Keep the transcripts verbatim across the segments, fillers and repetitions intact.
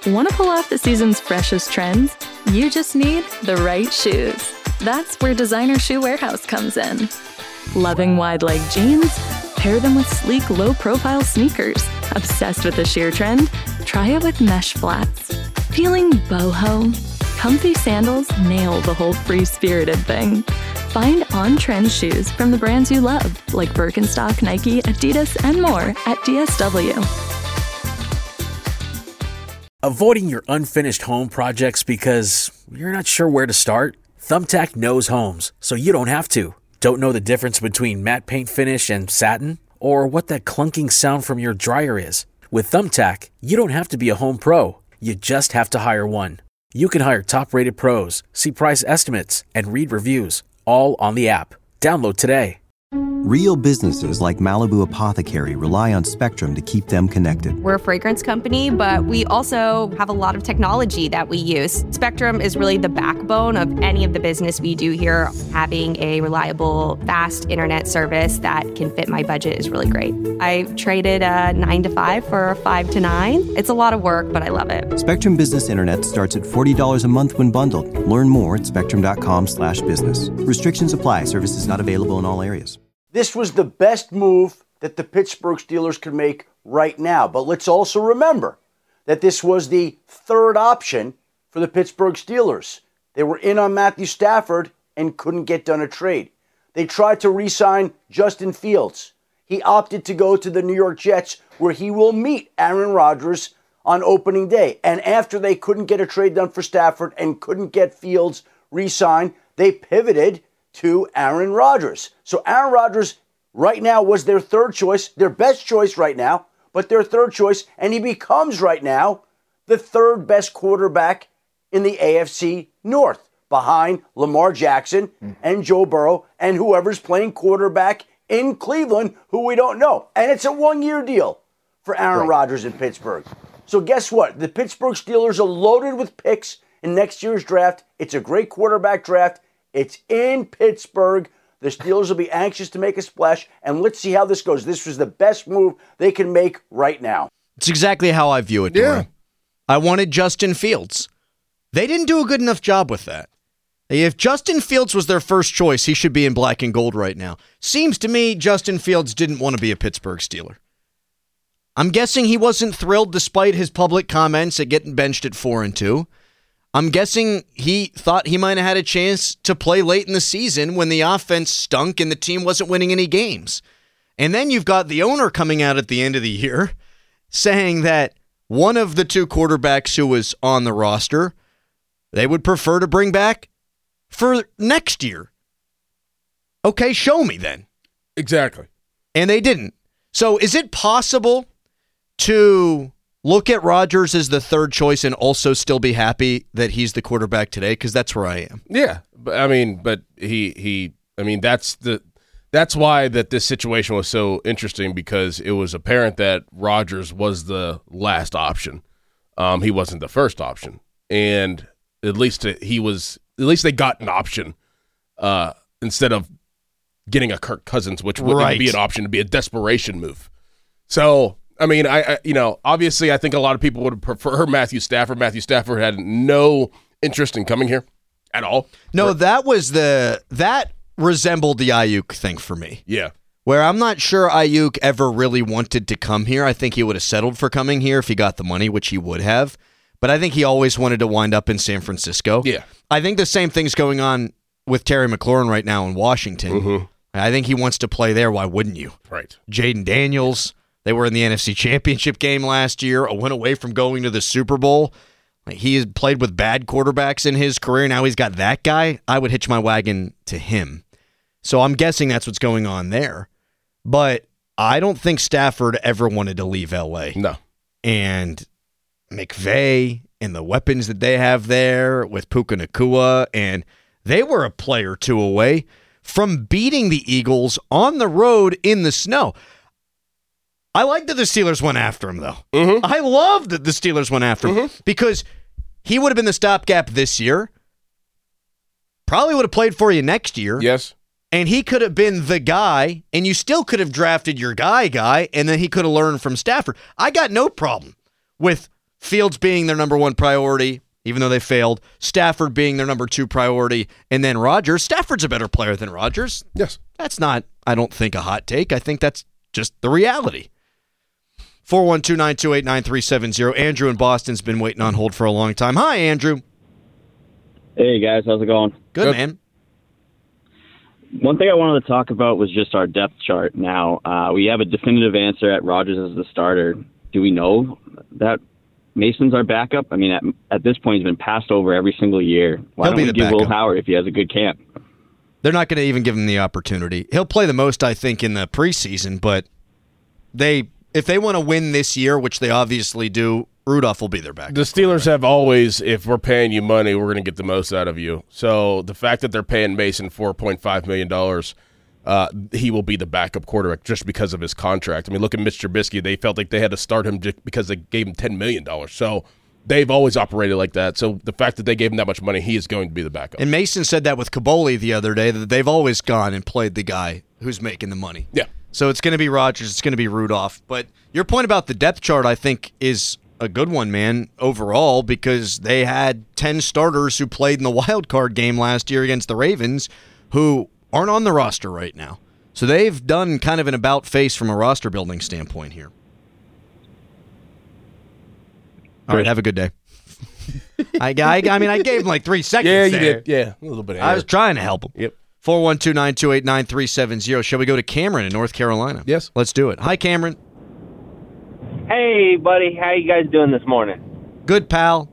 Want to pull off the season's freshest trends? You just need the right shoes. That's where Designer Shoe Warehouse comes in. Loving wide-leg jeans? Pair them with sleek, low-profile sneakers. Obsessed with the sheer trend? Try it with mesh flats. Feeling boho? Comfy sandals nail the whole free-spirited thing. Find on-trend shoes from the brands you love, like Birkenstock, Nike, Adidas, and more at D S W. Avoiding your unfinished home projects because you're not sure where to start? Thumbtack knows homes, so you don't have to. Don't know the difference between matte paint finish and satin? Or what that clunking sound from your dryer is? With Thumbtack, you don't have to be a home pro. You just have to hire one. You can hire top-rated pros, see price estimates, and read reviews, all on the app. Download today. Real businesses like Malibu Apothecary rely on Spectrum to keep them connected. We're a fragrance company, but we also have a lot of technology that we use. Spectrum is really the backbone of any of the business we do here. Having a reliable, fast internet service that can fit my budget is really great. I traded a nine to five for a five to nine. It's a lot of work, but I love it. Spectrum Business Internet starts at forty dollars a month when bundled. Learn more at spectrum.com slash business. Restrictions apply. Services not available in all areas. This was the best move that the Pittsburgh Steelers could make right now. But let's also remember that this was the third option for the Pittsburgh Steelers. They were in on Matthew Stafford and couldn't get done a trade. They tried to re-sign Justin Fields. He opted to go to the New York Jets, where he will meet Aaron Rodgers on opening day. And after they couldn't get a trade done for Stafford and couldn't get Fields re-signed, they pivoted to Aaron Rodgers. So Aaron Rodgers right now was their third choice, their best choice right now, but their third choice, and he becomes right now the third best quarterback in the A F C North, behind Lamar Jackson and Joe Burrow and whoever's playing quarterback in Cleveland, who we don't know. And it's a one-year deal for Aaron right. Rodgers in Pittsburgh. So guess what? The Pittsburgh Steelers are loaded with picks in next year's draft. It's a great quarterback draft. It's in Pittsburgh. The Steelers will be anxious to make a splash, and let's see how this goes. This was the best move they can make right now. It's exactly how I view it, Yeah. Doran. I wanted Justin Fields. They didn't do a good enough job with that. If Justin Fields was their first choice, he should be in black and gold right now. Seems to me Justin Fields didn't want to be a Pittsburgh Steeler. I'm guessing he wasn't thrilled despite his public comments at getting benched at four and two. I'm guessing he thought he might have had a chance to play late in the season when the offense stunk and the team wasn't winning any games. And then you've got the owner coming out at the end of the year saying that one of the two quarterbacks who was on the roster, they would prefer to bring back for next year. Okay, show me then. Exactly. And they didn't. So is it possible to look at Rodgers as the third choice and also still be happy that he's the quarterback today? Because that's where I am. Yeah, but I mean, but he he. I mean, that's the that's why that this situation was so interesting, because it was apparent that Rodgers was the last option. Um, he wasn't the first option, and at least he was. At least they got an option uh, instead of getting a Kirk Cousins, which wouldn't right. be an option, to be a desperation move. So. I mean, I, I you know, obviously I think a lot of people would prefer Matthew Stafford. Matthew Stafford had no interest in coming here at all. No, or, that was the that resembled the Ayuk thing for me. Yeah. Where I'm not sure Ayuk ever really wanted to come here. I think he would have settled for coming here if he got the money, which he would have. But I think he always wanted to wind up in San Francisco. Yeah. I think the same thing's going on with Terry McLaurin right now in Washington. Mm-hmm. I think he wants to play there. Why wouldn't you? Right. Jaden Daniels. They were in the N F C Championship game last year, went away from going to the Super Bowl. He has played with bad quarterbacks in his career. Now he's got that guy. I would hitch my wagon to him. So I'm guessing that's what's going on there. But I don't think Stafford ever wanted to leave L A. No. And McVay and the weapons that they have there with Puka Nacua, and they were a player or two away from beating the Eagles on the road in the snow. I like that the Steelers went after him, though. Mm-hmm. I love that the Steelers went after him mm-hmm. because he would have been the stopgap this year. Probably would have played for you next year. Yes. And he could have been the guy, and you still could have drafted your guy guy, and then he could have learned from Stafford. I got no problem with Fields being their number one priority, even though they failed, Stafford being their number two priority, and then Rodgers. Stafford's a better player than Rodgers. Yes. That's not, I don't think, a hot take. I think that's just the reality. four one two, nine two eight, nine three seven zero. Andrew in Boston's been waiting on hold for a long time. Hi, Andrew. Hey, guys. How's it going? Good, Good. man. One thing I wanted to talk about was just our depth chart now. Uh, we have a definitive answer at Rodgers as the starter. Do we know that Mason's our backup? I mean, at, at this point, he's been passed over every single year. Why He'll don't be we the give backup. Will Howard if he has a good camp? They're not going to even give him the opportunity. He'll play the most, I think, in the preseason, but they, if they want to win this year, which they obviously do, Rudolph will be their backup. The Steelers have always, if we're paying you money, we're going to get the most out of you. So the fact that they're paying Mason four point five million dollars, uh, he will be the backup quarterback just because of his contract. I mean, look at Mitch Trubisky. They felt like they had to start him just because they gave him ten million dollars. So they've always operated like that. So the fact that they gave him that much money, he is going to be the backup. And Mason said that with Kaboli the other day, that they've always gone and played the guy who's making the money. Yeah. So it's going to be Rodgers. It's going to be Rudolph. But your point about the depth chart, I think, is a good one, man, overall, because they had ten starters who played in the wild card game last year against the Ravens who aren't on the roster right now. So they've done kind of an about face from a roster building standpoint here. All right, have a good day. I, I, I mean, I gave him like three seconds Yeah, you there. did. Yeah, a little bit of I was trying to help him. Yep. four one two, nine two eight, nine three seven zero. Shall we go to Cameron in North Carolina? Yes. Let's do it. Hi, Cameron. Hey, buddy. How you guys doing this morning? Good, pal.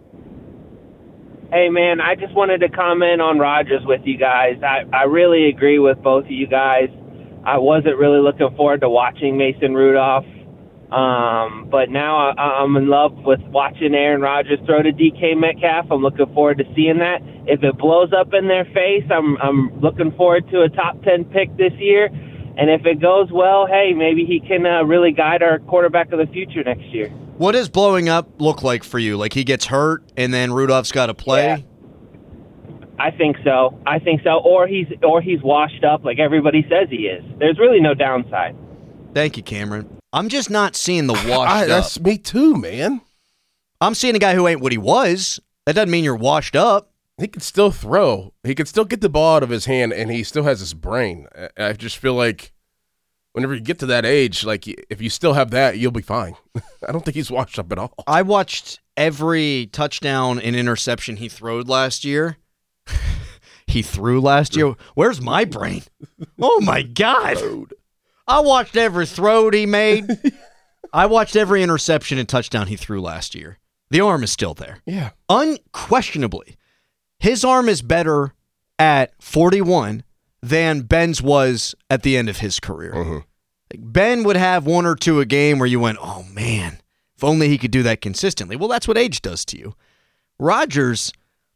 Hey, man, I just wanted to comment on Rodgers with you guys. I, I really agree with both of you guys. I wasn't really looking forward to watching Mason Rudolph, um, but now I, I'm in love with watching Aaron Rodgers throw to D K Metcalf. I'm looking forward to seeing that. If it blows up in their face, I'm, I'm looking forward to a top ten pick this year. And if it goes well, hey, maybe he can uh, really guide our quarterback of the future next year. What does blowing up look like for you? Like he gets hurt and then Rudolph's got to play? Yeah. I think so. I think so. Or he's or he's washed up like everybody says he is. There's really no downside. Thank you, Cameron. I'm just not seeing the washed I, up. That's me too, man. I'm seeing a guy who ain't what he was. That doesn't mean you're washed up. He can still throw. He can still get the ball out of his hand, and he still has his brain. I just feel like whenever you get to that age, like if you still have that, you'll be fine. I don't think he's washed up at all. I watched every touchdown and interception he throwed last year. he threw last year. Where's my brain? Oh, my God. I watched every throw he made. I watched every interception and touchdown he threw last year. The arm is still there. Yeah. Unquestionably. His arm is better at forty-one than Ben's was at the end of his career. Uh-huh. Ben would have one or two a game where you went, oh, man, if only he could do that consistently. Well, that's what age does to you. Rodgers,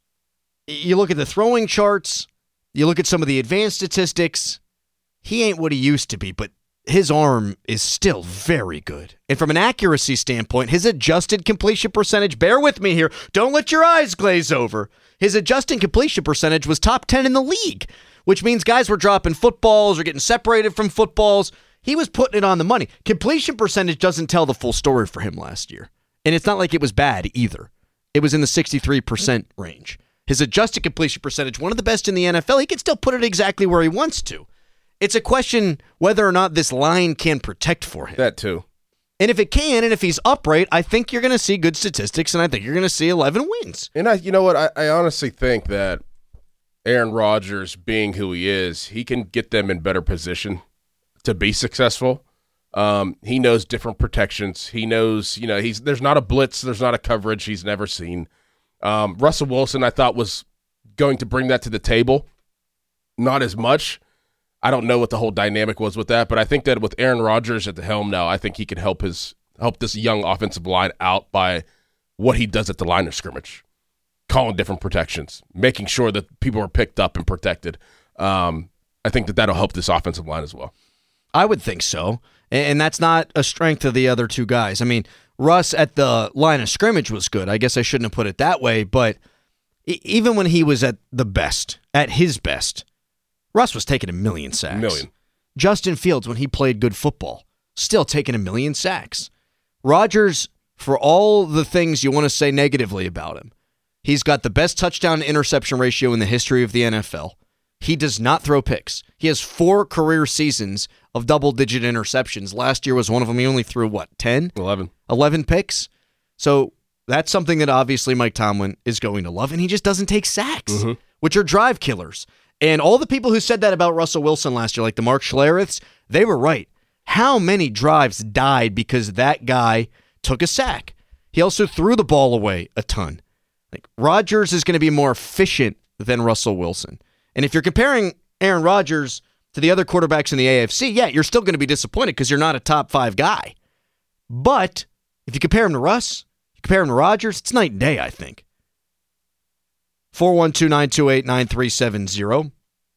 you look at the throwing charts, you look at some of the advanced statistics, he ain't what he used to be, but his arm is still very good. And from an accuracy standpoint, his adjusted completion percentage, bear with me here, don't let your eyes glaze over. His adjusted completion percentage was top ten in the league, which means guys were dropping footballs or getting separated from footballs. He was putting it on the money. Completion percentage doesn't tell the full story for him last year. And it's not like it was bad either. It was in the sixty-three percent range. His adjusted completion percentage, one of the best in the N F L, he can still put it exactly where he wants to. It's a question whether or not this line can protect for him. That too. And if it can, and if he's upright, I think you're going to see good statistics, and I think you're going to see eleven wins. And I, you know what? I, I honestly think that Aaron Rodgers, being who he is, he can get them in better position to be successful. Um, he knows different protections. He knows, you know, he's there's not a blitz, there's not a coverage he's never seen. Um, Russell Wilson, I thought, was going to bring that to the table. Not as much. I don't know what the whole dynamic was with that, but I think that with Aaron Rodgers at the helm now, I think he can help his help this young offensive line out by what he does at the line of scrimmage, calling different protections, making sure that people are picked up and protected. Um, I think that that'll help this offensive line as well. I would think so, and that's not a strength of the other two guys. I mean, Russ at the line of scrimmage was good. I guess I shouldn't have put it that way, but even when he was at the best, at his best, Russ was taking a million sacks. Million. Justin Fields, when he played good football, still taking a million sacks. Rodgers for all the things you want to say negatively about him, he's got the best touchdown to interception ratio in the history of the N F L. He does not throw picks. He has four career seasons of double-digit interceptions. Last year was one of them. He only threw, what, ten? eleven. eleven picks? So that's something that obviously Mike Tomlin is going to love, and he just doesn't take sacks, mm-hmm. which are drive killers. And all the people who said that about Russell Wilson last year, like the Mark Schlereths, they were right. How many drives died because that guy took a sack? He also threw the ball away a ton. Like Rodgers is going to be more efficient than Russell Wilson. And if you're comparing Aaron Rodgers to the other quarterbacks in the A F C, yeah, you're still going to be disappointed because you're not a top five guy. But if you compare him to Russ, you compare him to Rodgers, it's night and day, I think. four one two, nine two eight, nine three seven zero.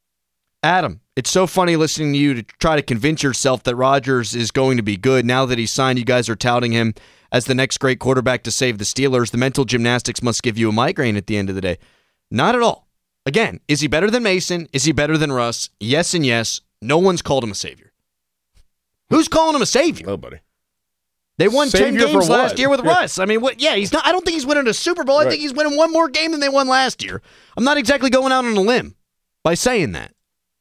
Adam, it's so funny listening to you to try to convince yourself that Rodgers is going to be good. Now that he's signed, you guys are touting him as the next great quarterback to save the Steelers. The mental gymnastics must give you a migraine at the end of the day. Not at all. Again, is he better than Mason? Is he better than Russ? Yes and yes. No one's called him a savior. Who's calling him a savior? Nobody. They won Savior ten games for last what? year with Yeah. Russ. I mean, what? Yeah, he's not. I don't think he's winning a Super Bowl. I Right. think he's winning one more game than they won last year. I'm not exactly going out on a limb by saying that.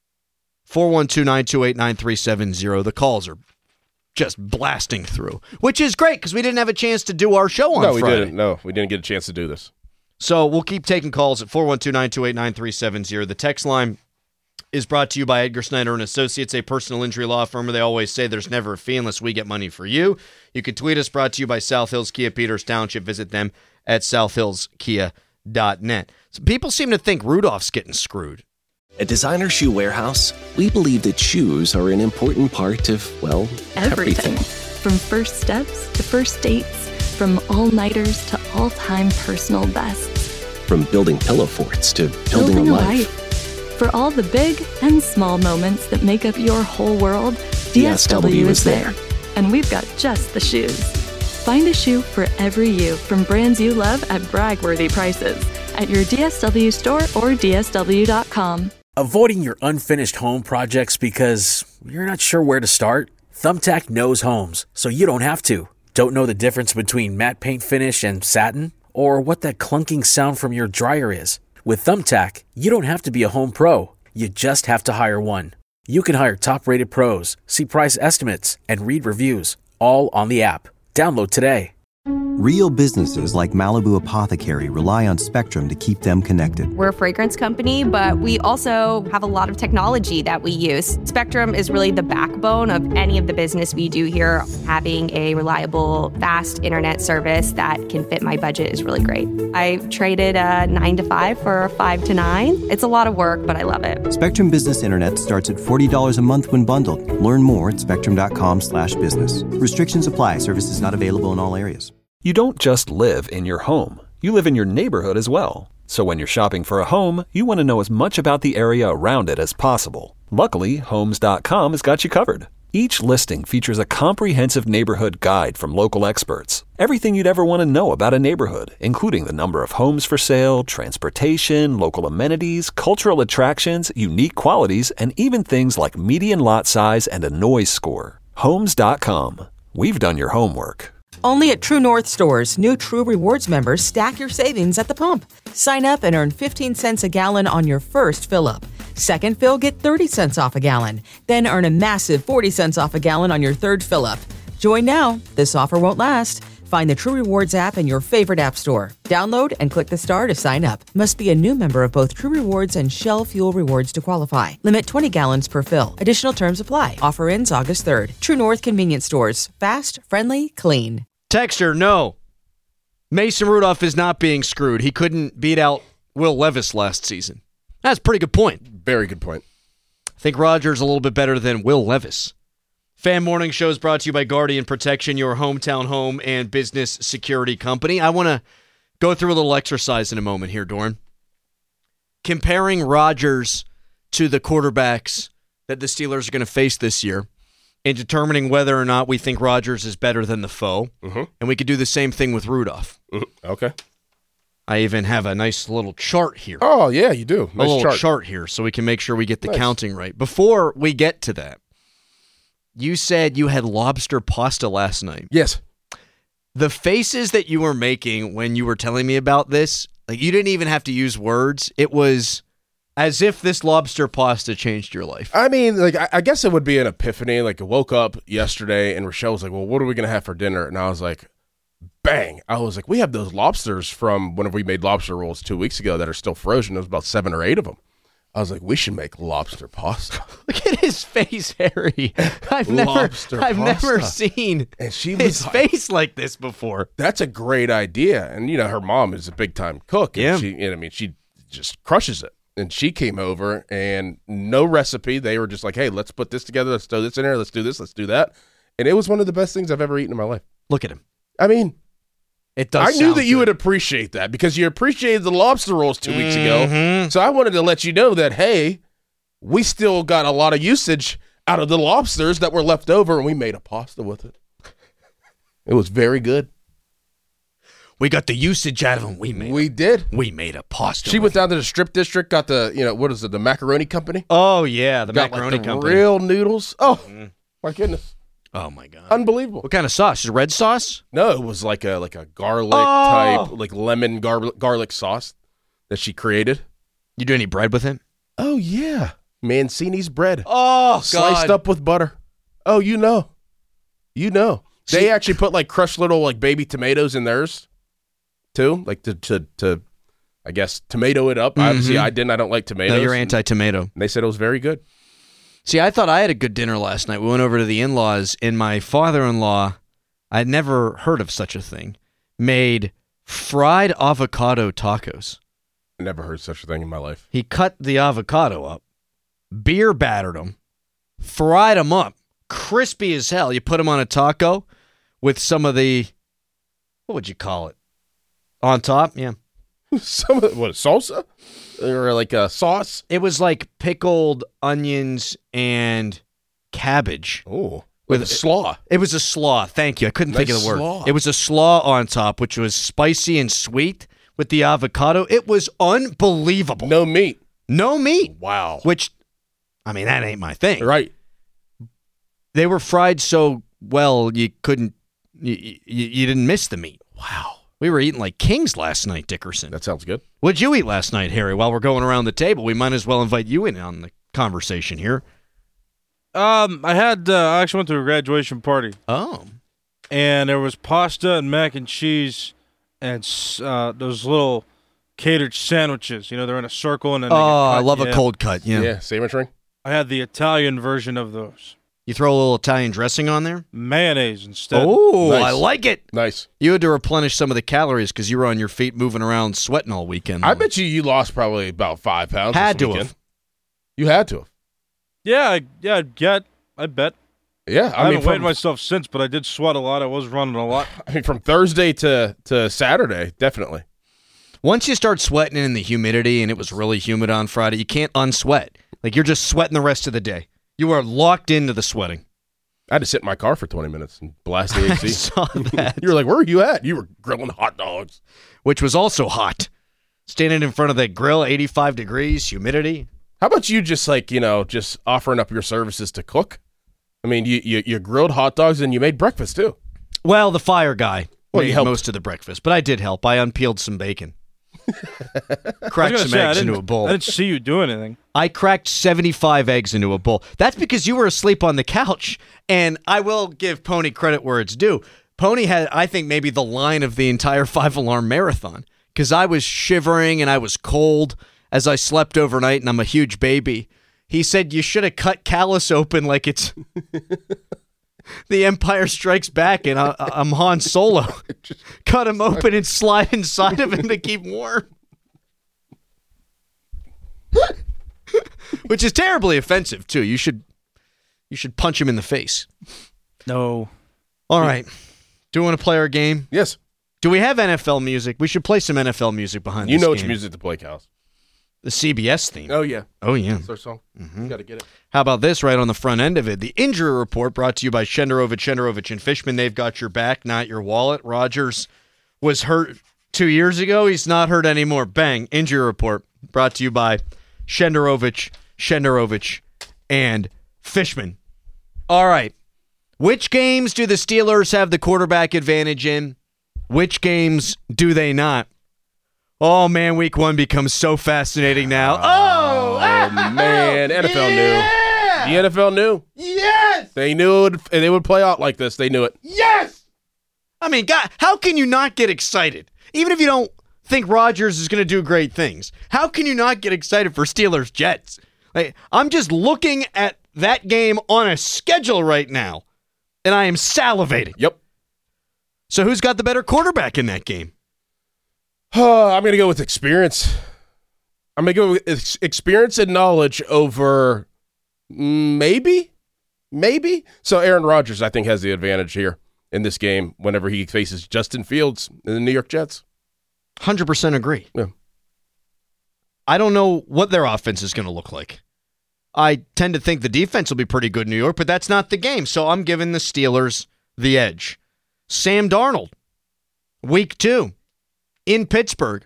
four one two, nine two eight, nine three seven zero. The calls are just blasting through, which is great because we didn't have a chance to do our show on No, we Friday. didn't. No, we didn't get a chance to do this. So we'll keep taking calls at four one two, nine two eight, nine three seven zero. The text line is brought to you by Edgar Snyder and Associates, a personal injury law firm where they always say there's never a fee unless we get money for you. You can tweet us, brought to you by South Hills Kia Peters Township. Visit them at south hills kia dot net. So people seem to think Rudolph's getting screwed. At Designer Shoe Warehouse, we believe that shoes are an important part of, well, Everything. everything. From first steps to first dates, from all-nighters to all-time personal bests. From building pillow forts to building, Building a a life. life. For all the big and small moments that make up your whole world, D S W is there. And we've got just the shoes. Find a shoe for every you from brands you love at brag-worthy prices at your D S W store or D S W dot com. Avoiding your unfinished home projects because you're not sure where to start? Thumbtack knows homes, so you don't have to. Don't know the difference between matte paint finish and satin? Or what that clunking sound from your dryer is? With Thumbtack, you don't have to be a home pro. You just have to hire one. You can hire top-rated pros, see price estimates, and read reviews, all on the app. Download today. Real businesses like Malibu Apothecary rely on Spectrum to keep them connected. We're a fragrance company, but we also have a lot of technology that we use. Spectrum is really the backbone of any of the business we do here. Having a reliable, fast internet service that can fit my budget is really great. I traded a nine to five for a five to nine. It's a lot of work, but I love it. Spectrum Business Internet starts at forty dollars a month when bundled. Learn more at spectrum dot com slash business. Restrictions apply. Services not available in all areas. You don't just live in your home. You live in your neighborhood as well. So when you're shopping for a home, you want to know as much about the area around it as possible. Luckily, Homes dot com has got you covered. Each listing features a comprehensive neighborhood guide from local experts. Everything you'd ever want to know about a neighborhood, including the number of homes for sale, transportation, local amenities, cultural attractions, unique qualities, and even things like median lot size and a noise score. Homes dot com. We've done your homework. Only at True North stores, new True Rewards members stack your savings at the pump. Sign up and earn fifteen cents a gallon on your first fill-up. Second fill, get thirty cents off a gallon. Then earn a massive forty cents off a gallon on your third fill-up. Join now. This offer won't last. Find the True Rewards app in your favorite app store. Download and click the star to sign up. Must be a new member of both True Rewards and Shell Fuel Rewards to qualify. Limit twenty gallons per fill. Additional terms apply. Offer ends August third. True North Convenience Stores. Fast, friendly, clean. Texter, no. Mason Rudolph is not being screwed. He couldn't beat out Will Levis last season. That's a pretty good point. Very good point. I think Rodgers a little bit better than Will Levis. Fan Morning Show is brought to you by Guardian Protection, your hometown home and business security company. I want to go through a little exercise in a moment here, Doran. Comparing Rodgers to the quarterbacks that the Steelers are going to face this year and determining whether or not we think Rodgers is better than the foe. Mm-hmm. And we could do the same thing with Rudolph. Mm-hmm. Okay. I even have a nice little chart here. Oh, yeah, you do. Nice a little chart. chart here so we can make sure we get the Nice. counting right. Before we get to that, you said you had lobster pasta last night. Yes. The faces that you were making when you were telling me about this, like you didn't even have to use words. It was as if this lobster pasta changed your life. I mean, like I, I guess it would be an epiphany. Like I woke up yesterday and Rochelle was like, well, what are we going to have for dinner? And I was like, bang. I was like, we have those lobsters from whenever we made lobster rolls two weeks ago that are still frozen. There was about seven or eight of them. I was like, we should make lobster pasta. Look at his face, Harry. I've never, Lobster I've pasta. never seen and she his was like, face like this before. That's a great idea. And, you know, her mom is a big-time cook. And Yeah. She, and I mean, she just crushes it. And she came over, and no recipe. They were just like, hey, let's put this together. Let's throw this in there. Let's do this. Let's do that. And it was one of the best things I've ever eaten in my life. Look at him. I mean, it does. I knew sound that you good. would appreciate that because you appreciated the lobster rolls two weeks ago. Mhm. So I wanted to let you know that, hey, we still got a lot of usage out of the lobsters that were left over, and we made a pasta with it. It was very good. We got the usage out of them. We made. We did. We made a pasta. She with went down to the strip district, got the, you know, what is it, the macaroni company? Oh, yeah, the got macaroni like the company. real noodles. Oh, my goodness. Oh, my God. Unbelievable. What kind of sauce? Is it red sauce? No, it was like a like a garlic Oh. type, like lemon garlic garlic sauce that she created. You do any bread with it? Oh, yeah. Mancini's bread. Oh, Sliced up with butter. Oh, you know. You know. They See- actually put like crushed little like baby tomatoes in theirs too. Like to to, to I guess tomato it up. Mhm. Obviously I didn't. I don't like tomatoes. No, you're anti-tomato. And they said it was very good. See, I thought I had a good dinner last night. We went over to the in-laws, and my father-in-law, I'd never heard of such a thing, made fried avocado tacos. I never heard such a thing in my life. He cut the avocado up, beer battered them, fried them up, crispy as hell. You put them on a taco with some of the, what would you call it? On top, yeah. Some of what, salsa? Or like a sauce? It was like pickled onions and cabbage. Oh, with a slaw. It was a slaw. Thank you. I couldn't think Nice of the word. slaw. It was a slaw on top, which was spicy and sweet with the avocado. It was unbelievable. No meat. No meat. Wow. Which, I mean, that ain't my thing. Right. They were fried so well you couldn't, you, you, you didn't miss the meat. Wow. We were eating like kings last night, Dickerson. That sounds good. What'd you eat last night, Harry? While we're going around the table, we might as well invite you in on the conversation here. Um, I had uh, I actually went to a graduation party. Oh, and there was pasta and mac and cheese, and uh, those little catered sandwiches. You know, they're in a circle and then. Oh, they get I cut. love Yeah. a cold cut. Yeah. Yeah, sandwich ring. I had the Italian version of those. You throw a little Italian dressing on there? Mayonnaise instead. Oh, Nice. I like it. Nice. You had to replenish some of the calories because you were on your feet moving around sweating all weekend. I bet you you lost probably about five pounds. Had this to weekend. have. You had to have. Yeah, I, yeah, yeah. I bet. Yeah, I, I, mean, haven't weighed from, myself since, but I did sweat a lot. I was running a lot. I mean, from Thursday to, to Saturday, definitely. Once you start sweating in the humidity, and it was really humid on Friday, you can't unsweat. Like, you're just sweating the rest of the day. You are locked into the sweating. I had to sit in my car for twenty minutes and blast the A C. I saw that. You were like, where were you at? You were grilling hot dogs. Which was also hot. Standing in front of the grill, eighty-five degrees, humidity. How about you just like, you know, just offering up your services to cook? I mean, you you, you grilled hot dogs and you made breakfast too. Well, the fire guy Well, made you helped. most of the breakfast, but I did help. I unpeeled some bacon. I Cracked was some gonna say, I eggs didn't- into a bowl. I didn't see you do anything. I cracked seventy-five eggs into a bowl. That's because you were asleep on the couch. And I will give Pony credit where it's due. Pony had, I think, maybe the line of the entire five-alarm marathon because I was shivering and I was cold as I slept overnight, and I'm a huge baby. He said, you should have cut Callus open like it's The Empire Strikes Back and I, I'm Han Solo. Cut him open and slide inside of him to keep warm. Which is terribly offensive, too. You should you should punch him in the face. No. All right. Do you want to play our game? Yes. Do we have N F L music? We should play some N F L music behind You this know game. which music to play, Cows. The C B S theme. Oh, yeah. Oh, yeah. That's our song. Mm-hmm. You got to get it. How about this right on the front end of it? The injury report brought to you by Shenderovich, Shenderovich, and Fishman. They've got your back, not your wallet. Rodgers was hurt two years ago. He's not hurt anymore. Bang. Injury report brought to you by Shenderovich, Shenderovich, and Fishman. All right. Which games do the Steelers have the quarterback advantage in? Which games do they not? Oh, man, week one becomes so fascinating now. Oh, oh man, N F L yeah! knew. The N F L knew. Yes! They knew it, and they would play out like this. They knew it. Yes! I mean, God, how can you not get excited? Even if you don't think Rodgers is going to do great things, how can you not get excited for Steelers Jets? Like, I'm just looking at that game on a schedule right now, and I am salivating. Yep. So who's got the better quarterback in that game? Oh, I'm going to go with experience. I'm going to go with experience and knowledge over maybe, maybe. So Aaron Rodgers, I think, has the advantage here in this game whenever he faces Justin Fields in the New York Jets. one hundred percent agree. Yeah. I don't know what their offense is going to look like. I tend to think the defense will be pretty good in New York, but that's not the game. So I'm giving the Steelers the edge. Sam Darnold, week two. In Pittsburgh.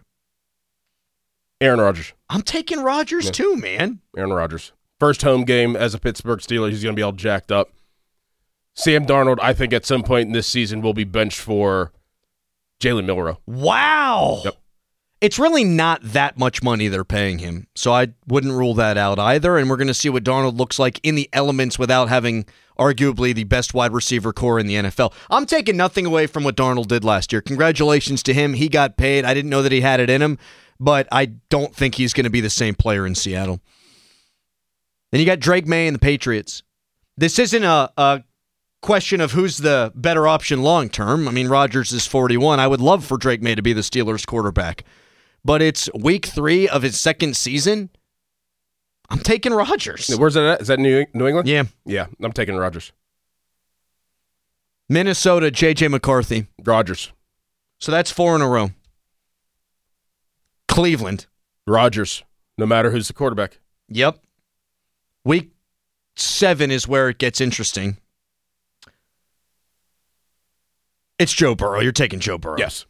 Aaron Rodgers. I'm taking Rodgers yeah. too, man. Aaron Rodgers. First home game as a Pittsburgh Steeler. He's going to be all jacked up. Sam Darnold, I think at some point in this season, will be benched for Jalen Milroe. Wow. Yep. It's really not that much money they're paying him, so I wouldn't rule that out either, and we're going to see what Darnold looks like in the elements without having arguably the best wide receiver core in the N F L. I'm taking nothing away from what Darnold did last year. Congratulations to him. He got paid. I didn't know that he had it in him, but I don't think he's going to be the same player in Seattle. Then you got Drake May and the Patriots. This isn't a, a question of who's the better option long term. I mean, Rodgers is forty-one. I would love for Drake May to be the Steelers quarterback. But it's week three of his second season. I'm taking Rodgers. Where's that at? Is that New New England? Yeah. Yeah, I'm taking Rodgers. Minnesota, J J McCarthy. Rodgers. So that's four in a row. Cleveland. Rodgers, no matter who's the quarterback. Yep. Week seven is where it gets interesting. It's Joe Burrow. You're taking Joe Burrow. Yes.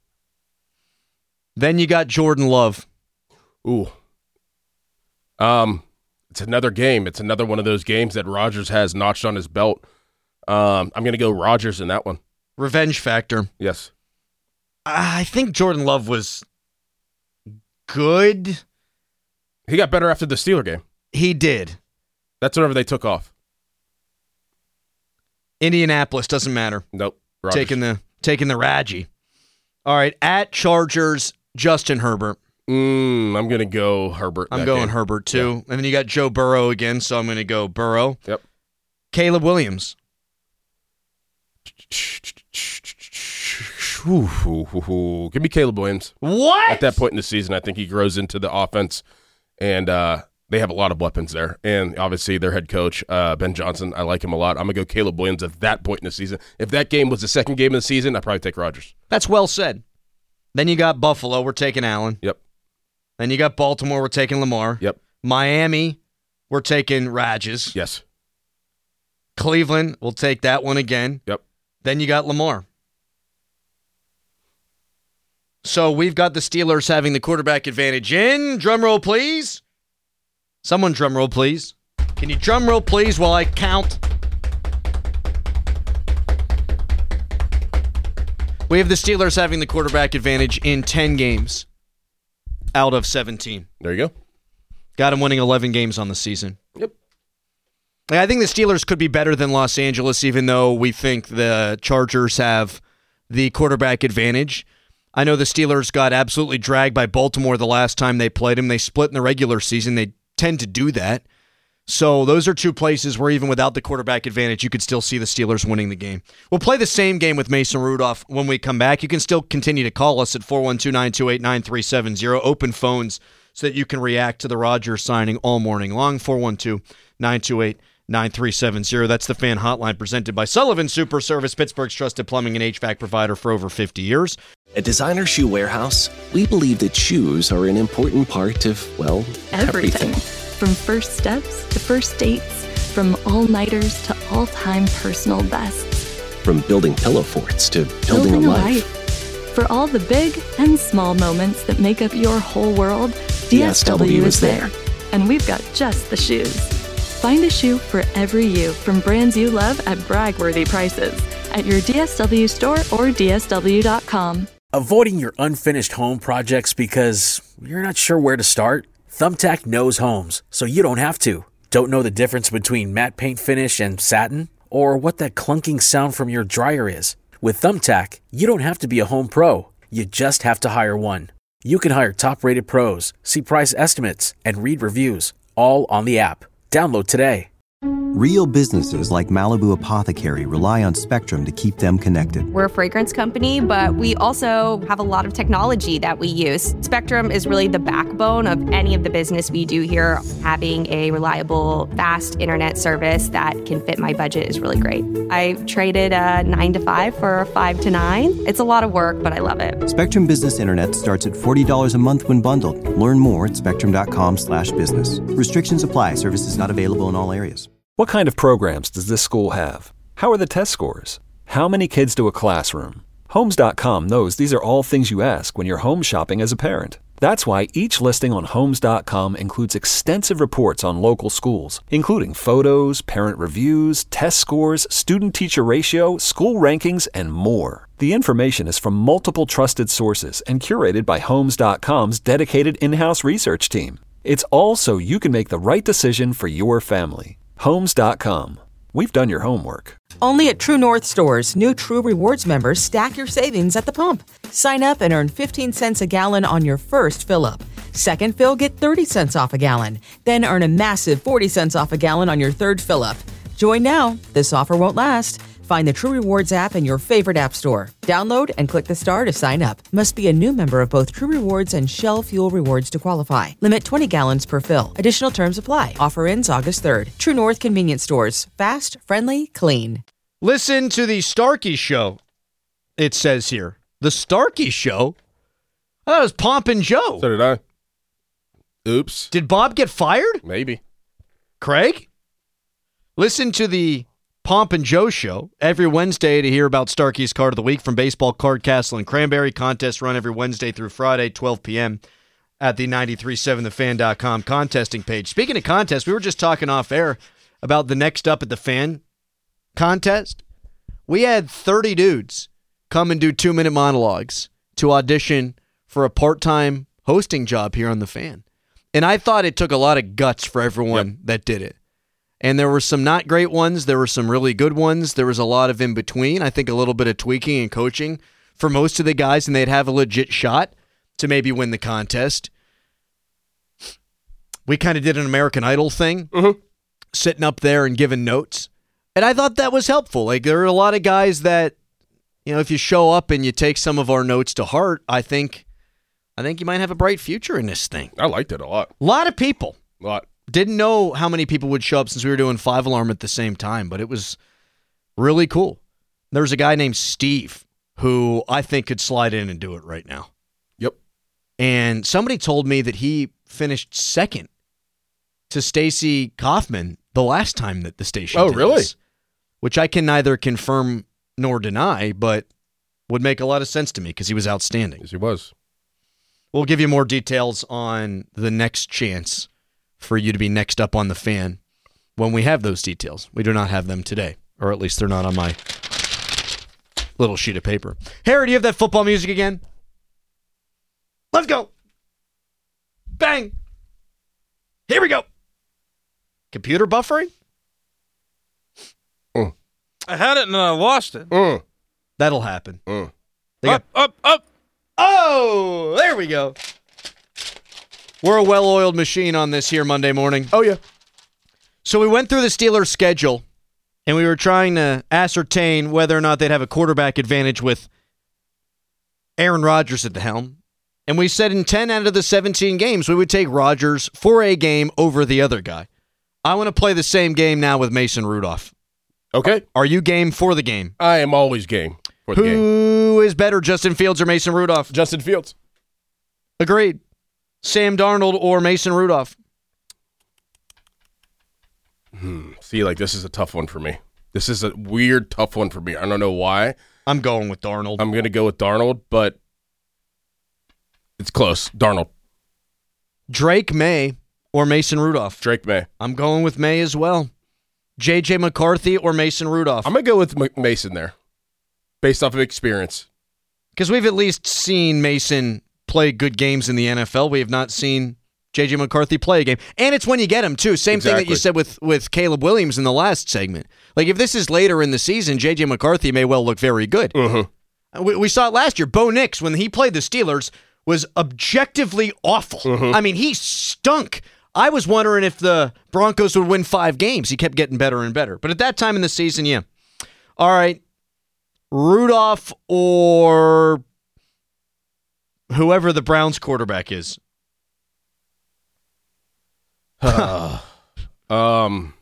Then you got Jordan Love. Ooh. Um, it's another game. It's another one of those games that Rodgers has notched on his belt. Um, I'm going to go Rodgers in that one. Revenge factor. Yes. I think Jordan Love was good. He got better after the Steeler game. He did. That's whenever they took off. Indianapolis, doesn't matter. Nope. Rodgers. Taking the taking the Radgy. All right, at Chargers, Justin Herbert. Mm, I'm going to go Herbert. I'm going game. Herbert, too. Yeah. And then you got Joe Burrow again, so I'm going to go Burrow. Yep. Caleb Williams. Ooh, ooh, ooh, ooh. Give me Caleb Williams. What? At that point in the season, I think he grows into the offense, and uh, they have a lot of weapons there. And obviously, their head coach, uh, Ben Johnson, I like him a lot. I'm going to go Caleb Williams at that point in the season. If that game was the second game of the season, I'd probably take Rodgers. That's well said. Then you got Buffalo. We're taking Allen. Yep. Then you got Baltimore. We're taking Lamar. Yep. Miami. We're taking Rodgers. Yes. Cleveland. We'll take that one again. Yep. Then you got Lamar. So we've got the Steelers having the quarterback advantage in. Drum roll, please. Someone drum roll, please. Can you drum roll, please, while I count? We have the Steelers having the quarterback advantage in ten games out of seventeen. There you go. Got them winning eleven games on the season. Yep. I think the Steelers could be better than Los Angeles, even though we think the Chargers have the quarterback advantage. I know the Steelers got absolutely dragged by Baltimore the last time they played them. They split in the regular season. They tend to do that. So those are two places where even without the quarterback advantage, you could still see the Steelers winning the game. We'll play the same game with Mason Rudolph when we come back. You can still continue to call us at four one two, nine two eight, nine three seven zero. Open phones so that you can react to the Rodgers signing all morning long. four one two, nine two eight, nine three seven zero. That's the fan hotline presented by Sullivan Super Service, Pittsburgh's trusted plumbing and H V A C provider for over fifty years. At Designer Shoe Warehouse, we believe that shoes are an important part of, well, everything. Everything. From first steps to first dates, from all-nighters to all-time personal bests. From building pillow forts to building, Building a a life. life. For all the big and small moments that make up your whole world, D S W is there. And we've got just the shoes. Find a shoe for every you from brands you love at brag-worthy prices. at your D S W store or D S W dot com. Avoiding your unfinished home projects because you're not sure where to start? Thumbtack knows homes, so you don't have to. Don't know the difference between matte paint finish and satin? Or what that clunking sound from your dryer is? With Thumbtack, you don't have to be a home pro. You just have to hire one. You can hire top-rated pros, see price estimates, and read reviews, all on the app. Download today. Real businesses like Malibu Apothecary rely on Spectrum to keep them connected. We're a fragrance company, but we also have a lot of technology that we use. Spectrum is really the backbone of any of the business we do here. Having a reliable, fast internet service that can fit my budget is really great. I traded a nine to five for a five to nine. It's a lot of work, but I love it. Spectrum Business Internet starts at forty dollars a month when bundled. Learn more at spectrum.com slash business. Restrictions apply. Services not available in all areas. What kind of programs does this school have? How are the test scores? How many kids do a classroom? Homes dot com knows these are all things you ask when you're home shopping as a parent. That's why each listing on Homes dot com includes extensive reports on local schools, including photos, parent reviews, test scores, student-teacher ratio, school rankings, and more. The information is from multiple trusted sources and curated by Homes dot com's dedicated in-house research team. It's all so you can make the right decision for your family. Homes dot com. We've done your homework. Only at True North stores, new True Rewards members stack your savings at the pump. Sign up and earn fifteen cents a gallon on your first fill-up. Second fill, get thirty cents off a gallon. Then earn a massive forty cents off a gallon on your third fill-up. Join now. This offer won't last. Find the True Rewards app in your favorite app store. Download and click the star to sign up. Must be a new member of both True Rewards and Shell Fuel Rewards to qualify. Limit twenty gallons per fill. Additional terms apply. Offer ends August third. True North Convenience Stores. Fast, friendly, clean. Listen to the Starkey Show, it says here. The Starkey Show? I thought it was Pomp and Joe. So did I. Oops. Did Bob get fired? Maybe. Craig? Listen to the Pomp and Joe Show every Wednesday to hear about Starkey's Card of the Week from Baseball Card Castle and Cranberry. Contest run every Wednesday through Friday, twelve p.m. at the ninety-three point seven the fan dot com contesting page. Speaking of contests, we were just talking off air about the Next Up at the Fan contest. We had thirty dudes come and do two-minute monologues to audition for a part-time hosting job here on the Fan. And I thought it took a lot of guts for everyone yep. that did it. And there were some not great ones. There were some really good ones. There was a lot of in between. I think a little bit of tweaking and coaching for most of the guys, and they'd have a legit shot to maybe win the contest. We kind of did an American Idol thing, mm-hmm. sitting up there and giving notes. And I thought that was helpful. Like, there are a lot of guys that, you know, if you show up and you take some of our notes to heart, I think, I think you might have a bright future in this thing. I liked it a lot. A lot of people. A lot. Didn't know how many people would show up since we were doing Five Alarm at the same time, but it was really cool. There was a guy named Steve who I think could slide in and do it right now. Yep. And somebody told me that he finished second to Stacy Kaufman the last time that the station Oh, did really? this, which I can neither confirm nor deny, but would make a lot of sense to me because he was outstanding. Yes, he was. We'll give you more details on the next chance for you to be next up on the Fan when we have those details. We do not have them today, or at least they're not on my little sheet of paper. Harry, do you have that football music again? Let's go. Bang. Here we go. Computer buffering? Mm. I had it and then I lost it. Mm. That'll happen. Mm. Up, up, up. Oh, there we go. We're a well-oiled machine on this here Monday morning. Oh, yeah. So we went through the Steelers' schedule, and we were trying to ascertain whether or not they'd have a quarterback advantage with Aaron Rodgers at the helm. And we said in ten out of the seventeen games, we would take Rodgers for a game over the other guy. I want to play the same game now with Mason Rudolph. Okay. Are you game for the game? I am always game for the Who game. Who is better, Justin Fields or Mason Rudolph? Justin Fields. Agreed. Sam Darnold or Mason Rudolph? Hmm. See, like, this is a tough one for me. This is a weird, tough one for me. I don't know why. I'm going with Darnold. I'm going to go with Darnold, but it's close. Darnold. Drake May or Mason Rudolph? Drake May. I'm going with May as well. J J McCarthy or Mason Rudolph? I'm going to go with M- Mason there. based off of experience. Because we've at least seen Mason play good games in the N F L. We have not seen J J McCarthy play a game. And it's when you get him, too. Same exactly. thing that you said with, with Caleb Williams in the last segment. Like, if this is later in the season, J J McCarthy may well look very good. Mm-hmm. We, we saw it last year. Bo Nix, when he played the Steelers, was objectively awful. Mm-hmm. I mean, he stunk. I was wondering if the Broncos would win five games. He kept getting better and better. But at that time in the season, yeah. All right. Rudolph or whoever the Browns quarterback is. uh, um.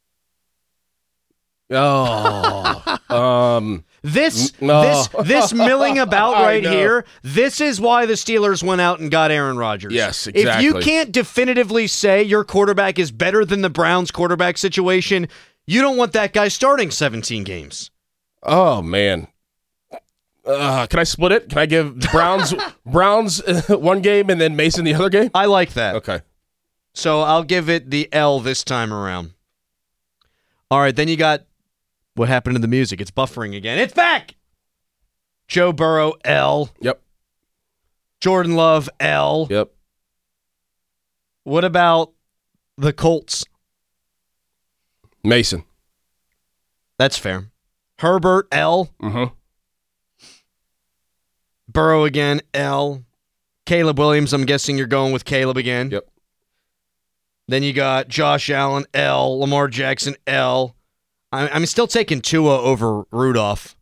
Oh. um. This no. this this milling about right here. This is why the Steelers went out and got Aaron Rodgers. Yes, exactly. If you can't definitively say your quarterback is better than the Browns quarterback situation, you don't want that guy starting seventeen games. Oh man. Uh, can I split it? Can I give Browns Browns uh, one game and then Mason the other game? I like that. Okay. So I'll give it the L this time around. All right, then you got what happened to the music. It's buffering again. It's back! Joe Burrow, L. Yep. Jordan Love, L. Yep. What about the Colts? Mason. That's fair. Herbert, L. Mm-hmm. Burrow again, L. Caleb Williams, I'm guessing you're going with Caleb again. Yep. Then you got Josh Allen, L. Lamar Jackson, L. I'm still taking Tua over Rudolph.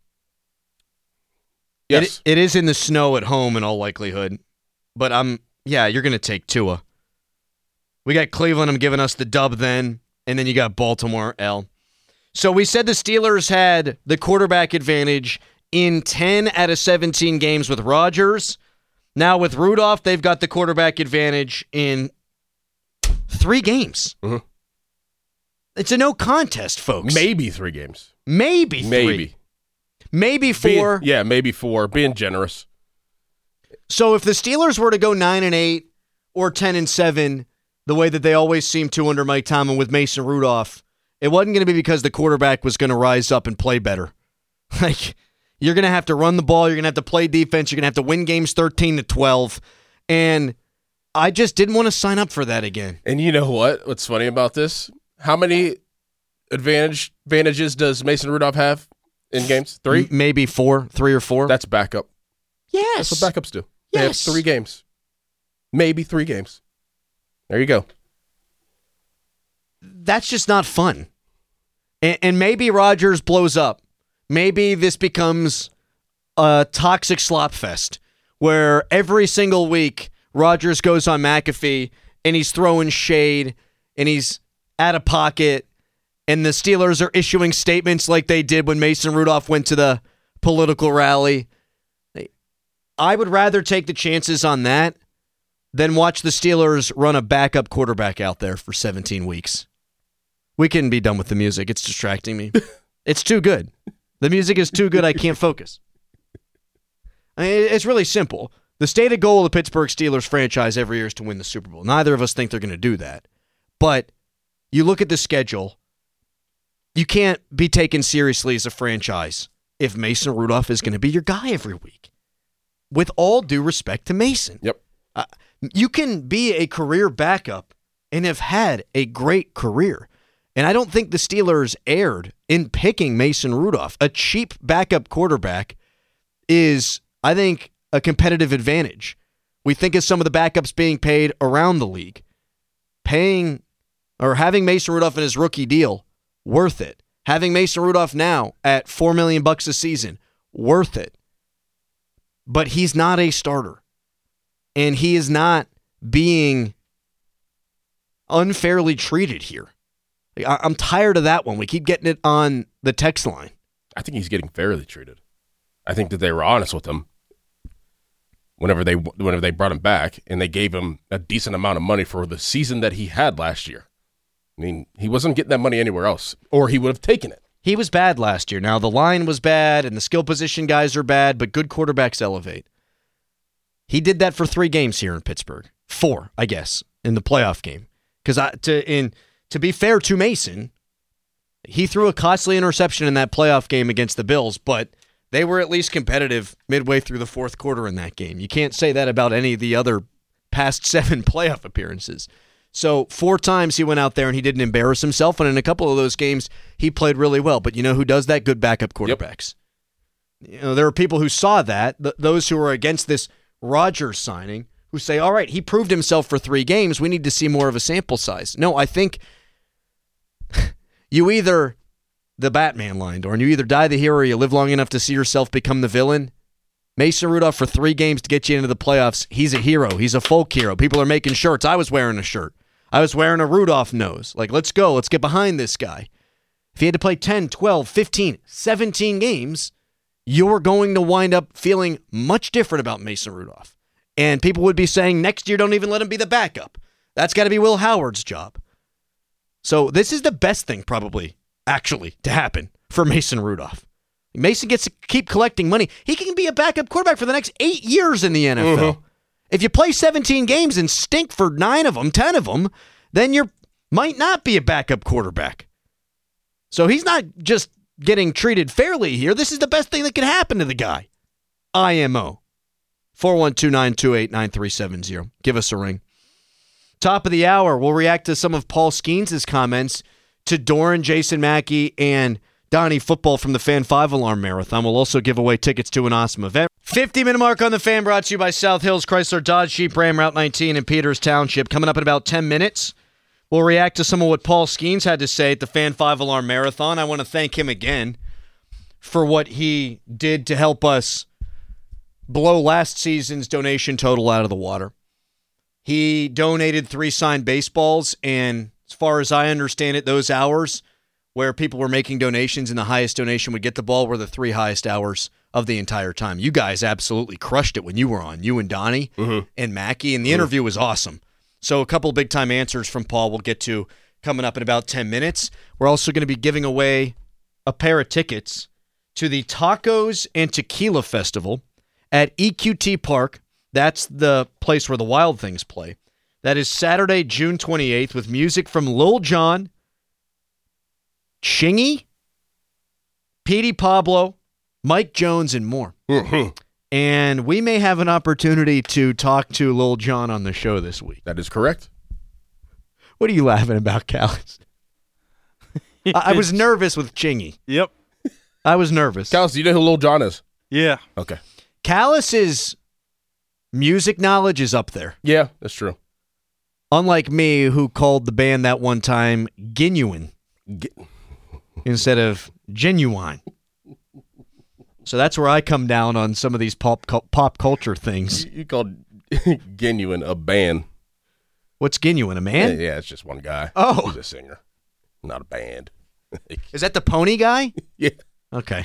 Yes. It, it is in the snow at home in all likelihood. But I'm, yeah, you're going to take Tua. We got Cleveland, I'm giving us the dub then. And then you got Baltimore, L. So we said the Steelers had the quarterback advantage in ten out of seventeen games with Rodgers. Now with Rudolph, they've got the quarterback advantage in three games. Mm-hmm. It's a no contest, folks. Maybe three games. Maybe three. Maybe. Maybe four. Being, yeah, maybe four. Being generous. So if the Steelers were to go nine and eight or ten and seven, the way that they always seem to under Mike Tomlin with Mason Rudolph, it wasn't going to be because the quarterback was going to rise up and play better. Like, you're going to have to run the ball. You're going to have to play defense. You're going to have to win games thirteen to twelve. And I just didn't want to sign up for that again. And you know what? What's funny about this? How many advantage advantages does Mason Rudolph have in games? Three? M- maybe four, three or four. That's backup. Yes. That's what backups do. Yes. They have three games. Maybe three games. There you go. That's just not fun. And, and maybe Rodgers blows up. Maybe this becomes a toxic slop fest where every single week Rodgers goes on McAfee and he's throwing shade and he's out of pocket, and the Steelers are issuing statements like they did when Mason Rudolph went to the political rally. I would rather take the chances on that than watch the Steelers run a backup quarterback out there for seventeen weeks. We can be done with the music. It's distracting me. It's too good. The music is too good, I can't focus. I mean, it's really simple. The stated goal of the Pittsburgh Steelers franchise every year is to win the Super Bowl. Neither of us think they're going to do that. But you look at the schedule, you can't be taken seriously as a franchise if Mason Rudolph is going to be your guy every week. With all due respect to Mason. Yep. Uh, you can be a career backup and have had a great career. And I don't think the Steelers erred in picking Mason Rudolph. A cheap backup quarterback is, I think, a competitive advantage. We think of some of the backups being paid around the league. Paying or having Mason Rudolph in his rookie deal, worth it. Having Mason Rudolph now at four million dollars bucks a season, worth it. But he's not a starter. And he is not being unfairly treated here. I'm tired of that one. We keep getting it on the text line. I think he's getting fairly treated. I think that they were honest with him whenever they whenever they brought him back, and they gave him a decent amount of money for the season that he had last year. I mean, he wasn't getting that money anywhere else, or he would have taken it. He was bad last year. Now, the line was bad, and the skill position guys are bad, but good quarterbacks elevate. He did that for three games here in Pittsburgh. Four, I guess, in the playoff game. Because I to in to be fair to Mason, he threw a costly interception in that playoff game against the Bills, but They were at least competitive midway through the fourth quarter in that game. You can't say that about any of the other past seven playoff appearances. So four times he went out there and he didn't embarrass himself, and in a couple of those games, he played really well. But you know who does that? Good backup quarterbacks. Yep. You know, there are people who saw that, th- those who are against this Rodgers signing, who say, all right, he proved himself for three games. We need to see more of a sample size. No, I think you either, the Batman line, Dorn, you either die the hero or you live long enough to see yourself become the villain. Mason Rudolph for three games to get you into the playoffs. He's a hero. He's a folk hero. People are making shirts. I was wearing a shirt. I was wearing a Rudolph nose. Like, let's go. Let's get behind this guy. If he had to play ten, twelve, fifteen, seventeen games, you're going to wind up feeling much different about Mason Rudolph. And people would be saying, next year, don't even let him be the backup. That's got to be Will Howard's job. So this is the best thing, probably, actually, to happen for Mason Rudolph. Mason gets to keep collecting money. He can be a backup quarterback for the next eight years in the N F L. Mm-hmm. If you play seventeen games and stink for nine of them, ten of them, then you might not be a backup quarterback. So he's not just getting treated fairly here. This is the best thing that could happen to the guy. I M O. four one two, nine two eight, nine three seven zero. Give us a ring. Top of the hour, we'll react to some of Paul Skeens' comments to Doran, Jason Mackey, and Donnie Football from the Fan five Alarm Marathon. We'll also give away tickets to an awesome event. fifty-minute mark on the Fan, brought to you by South Hills Chrysler Dodge Jeep Ram Route nineteen in Peters Township. Coming up in about ten minutes, we'll react to some of what Paul Skeens had to say at the Fan five Alarm Marathon. I want to thank him again for what he did to help us blow last season's donation total out of the water. He donated three signed baseballs, and as far as I understand it, those hours where people were making donations and the highest donation would get the ball were the three highest hours of the entire time. You guys absolutely crushed it when you were on, you and Donnie mm-hmm. and Mackey, and the mm-hmm. interview was awesome. So a couple big-time answers from Paul we'll get to coming up in about ten minutes. We're also going to be giving away a pair of tickets to the Tacos and Tequila Festival at E Q T Park. That's the place where the Wild Things play. That is Saturday, June twenty-eighth, with music from Lil Jon, Chingy, Petey Pablo, Mike Jones, and more. Mm-hmm. And we may have an opportunity to talk to Lil Jon on the show this week. That is correct. What are you laughing about, Callis? I-, I was nervous with Chingy. Yep. I was nervous. Callis, do you know who Lil Jon is? Yeah. Okay. Callis's music knowledge is up there. Yeah, that's true. Unlike me, who called the band that one time Genuine G- instead of Genuine. So that's where I come down on some of these pop pop culture things. You, you called Genuine a band. What's Genuine, a man? Yeah, yeah, it's just one guy. Oh. He's a singer, not a band. Is that the pony guy? Yeah. Okay.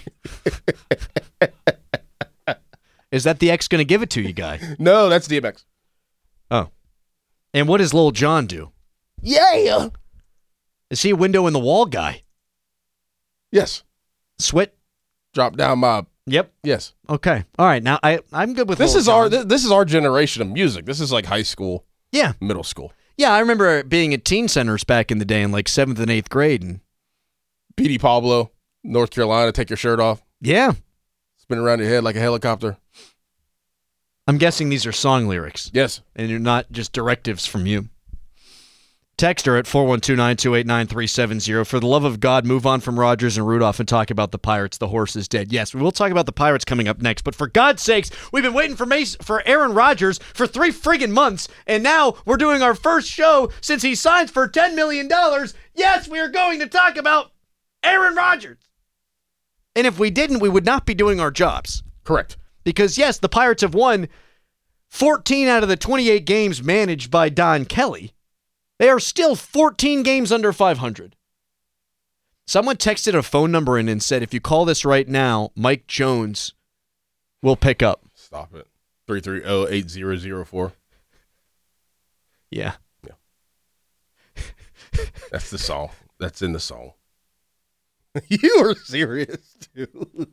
Is that the X going to give it to you guy? No, that's D M X. Oh. And what does Lil Jon do? Yeah. Is he a window in the wall guy? Yes. Sweat? Drop down my. Yep. Yes. Okay. All right. Now I I'm good with this. Lil Is Jon. our this, this is our generation of music. This is like high school. Yeah. Middle school. Yeah, I remember being at teen centers back in the day in like seventh and eighth grade, and Petey Pablo, North Carolina. Take your shirt off. Yeah. Spin around your head like a helicopter. I'm guessing these are song lyrics. Yes. And you're not just directives from you. Text her at four one two, nine two eight, nine three seven zero. For the love of God, move on from Rodgers and Rudolph and talk about the Pirates. The horse is dead. Yes, we will talk about the Pirates coming up next. But for God's sakes, we've been waiting for Mace, for Aaron Rodgers for three friggin' months, and now we're doing our first show since he signs for ten million dollars. Yes, we are going to talk about Aaron Rodgers. And if we didn't, we would not be doing our jobs. Correct. Because, yes, the Pirates have won fourteen out of the twenty-eight games managed by Don Kelly. They are still fourteen games under five hundred. Someone texted a phone number in and said, if you call this right now, Mike Jones will pick up. Stop it. three three zero, eight zero zero four. Yeah. Yeah. That's the song. That's in the song. You are serious, too.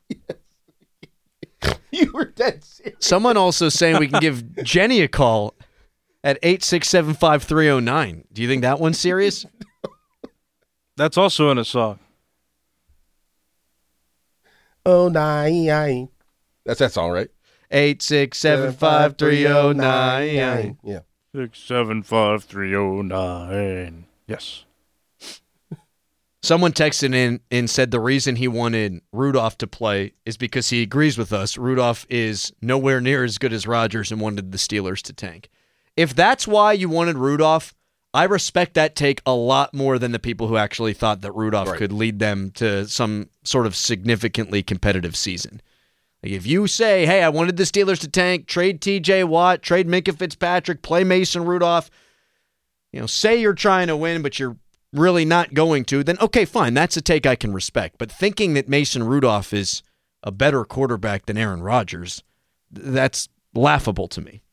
Yes. You were dead serious. Someone also saying we can give Jenny a call at eight six seven, five three zero nine. Do you think that one's serious? That's also in a song. oh nine. That's that song, right? Eight six seven five three oh nine. Yeah. Six seven five three oh nine. Yes. Someone texted in and said the reason he wanted Rudolph to play is because he agrees with us. Rudolph is nowhere near as good as Rodgers and wanted the Steelers to tank. If that's why you wanted Rudolph, I respect that take a lot more than the people who actually thought that Rudolph right. could lead them to some sort of significantly competitive season. Like if you say, hey, I wanted the Steelers to tank, trade T J Watt, trade Minkah Fitzpatrick, play Mason Rudolph, you know, say you're trying to win, but you're really not going to, then okay, fine. That's a take I can respect. But thinking that Mason Rudolph is a better quarterback than Aaron Rodgers, that's laughable to me.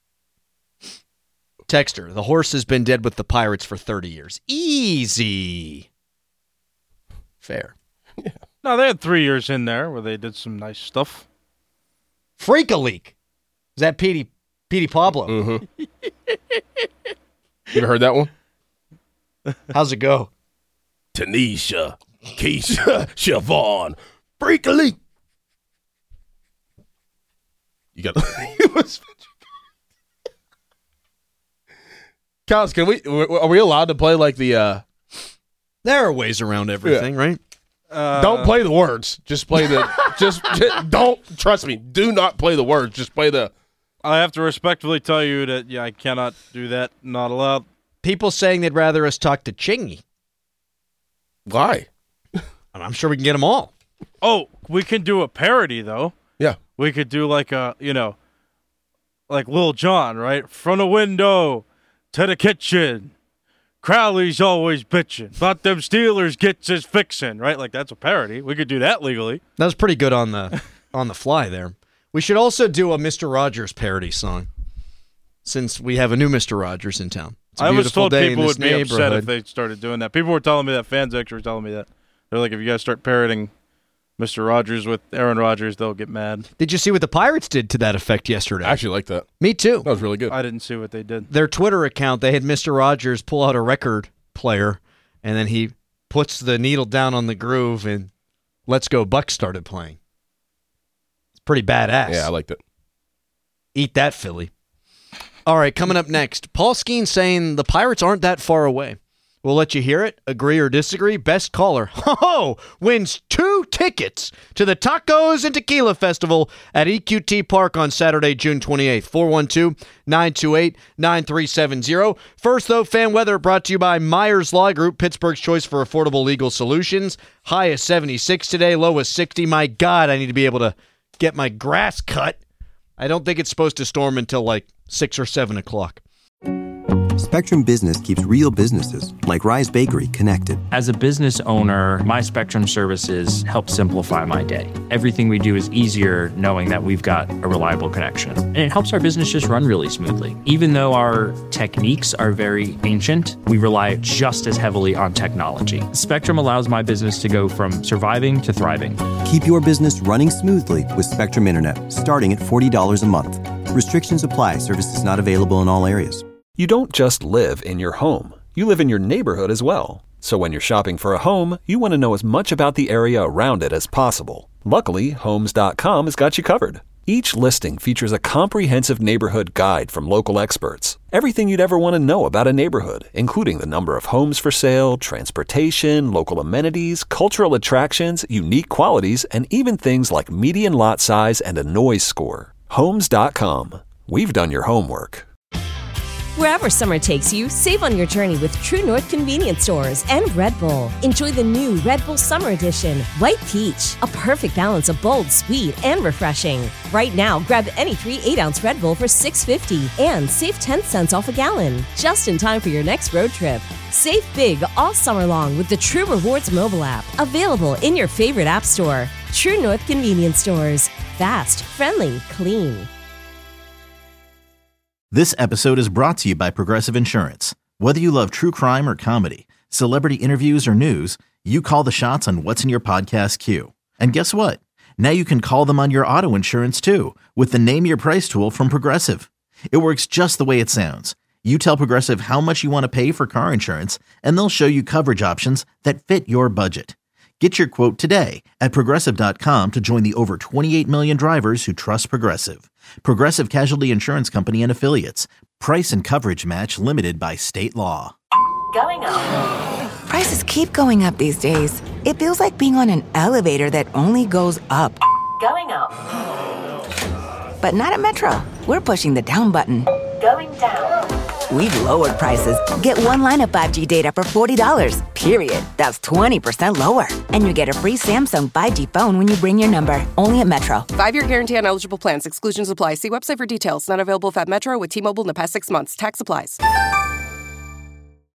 Texter, the horse has been dead with the Pirates for thirty years. Easy. Fair. Yeah. No, they had three years in there where they did some nice stuff. Freak a leak. Is that Petey, Petey Pablo? Mm-hmm. You ever heard that one? How's it go? Tanisha, Keisha, Siobhan, freak a leak. You got it. Cows, can we? Are we allowed to play like the? Uh... There are ways around everything, yeah. right? Uh, don't play the words. Just play the. just, just don't trust me. Do not play the words. Just play the. I have to respectfully tell you that yeah, I cannot do that. Not allowed. People saying they'd rather us talk to Chingy. Why? I'm sure we can get them all. Oh, we can do a parody though. Yeah, we could do like a you know, like Lil Jon, right? From the window to the kitchen. Crowley's always bitching about them Steelers gets his fixin', right? Like that's a parody. We could do that legally. That was pretty good on the on the fly there. We should also do a Mister Rogers parody song, since we have a new Mister Rogers in town. I was told people would be upset if they started doing that. People were telling me that. Fans actually were telling me that. They're like, if you guys start parroting Mister Rogers with Aaron Rodgers, they'll get mad. Did you see what the Pirates did to that effect yesterday? I actually like that. Me too. That was really good. I didn't see what they did. Their Twitter account, they had Mister Rogers pull out a record player, and then he puts the needle down on the groove, and Let's Go Bucks started playing. It's pretty badass. Yeah, I liked it. Eat that, Philly. All right, coming up next, Paul Skeen saying the Pirates aren't that far away. We'll let you hear it. Agree or disagree? Best caller, ho ho, wins two tickets to the Tacos and Tequila Festival at E Q T Park on Saturday, June twenty-eighth. four one two, nine two eight, nine three seven zero. First, though, fan weather brought to you by Myers Law Group, Pittsburgh's choice for affordable legal solutions. High is seventy-six today, low is sixty. My God, I need to be able to get my grass cut. I don't think it's supposed to storm until like six or seven o'clock. Spectrum Business keeps real businesses, like Rise Bakery, connected. As a business owner, my Spectrum services help simplify my day. Everything we do is easier knowing that we've got a reliable connection. And it helps our business just run really smoothly. Even though our techniques are very ancient, we rely just as heavily on technology. Spectrum allows my business to go from surviving to thriving. Keep your business running smoothly with Spectrum Internet, starting at forty dollars a month. Restrictions apply. Services not available in all areas. You don't just live in your home. You live in your neighborhood as well. So when you're shopping for a home, you want to know as much about the area around it as possible. Luckily, Homes dot com has got you covered. Each listing features a comprehensive neighborhood guide from local experts. Everything you'd ever want to know about a neighborhood, including the number of homes for sale, transportation, local amenities, cultural attractions, unique qualities, and even things like median lot size and a noise score. Homes dot com. We've done your homework. Wherever summer takes you, save on your journey with True North Convenience Stores and Red Bull. Enjoy the new Red Bull Summer Edition, White Peach, a perfect balance of bold, sweet, and refreshing. Right now, grab any three eight-ounce Red Bull for six fifty and save ten cents off a gallon, just in time for your next road trip. Save big all summer long with the True Rewards mobile app, available in your favorite app store. True North Convenience Stores. Fast, friendly, clean. This episode is brought to you by Progressive Insurance. Whether you love true crime or comedy, celebrity interviews or news, you call the shots on what's in your podcast queue. And guess what? Now you can call them on your auto insurance too with the Name Your Price tool from Progressive. It works just the way it sounds. You tell Progressive how much you want to pay for car insurance, and they'll show you coverage options that fit your budget. Get your quote today at Progressive dot com to join the over twenty-eight million drivers who trust Progressive. Progressive Casualty Insurance Company and Affiliates. Price and coverage match limited by state law. Going up. Prices keep going up these days. It feels like being on an elevator that only goes up. Going up. But not at Metro. We're pushing the down button. Going down. We've lowered prices. Get one line of five G data for forty dollars, period. That's twenty percent lower. And you get a free Samsung five G phone when you bring your number. Only at Metro. Five-year guarantee on eligible plans. Exclusions apply. See website for details. Not available at Metro with T-Mobile in the past six months. Tax applies.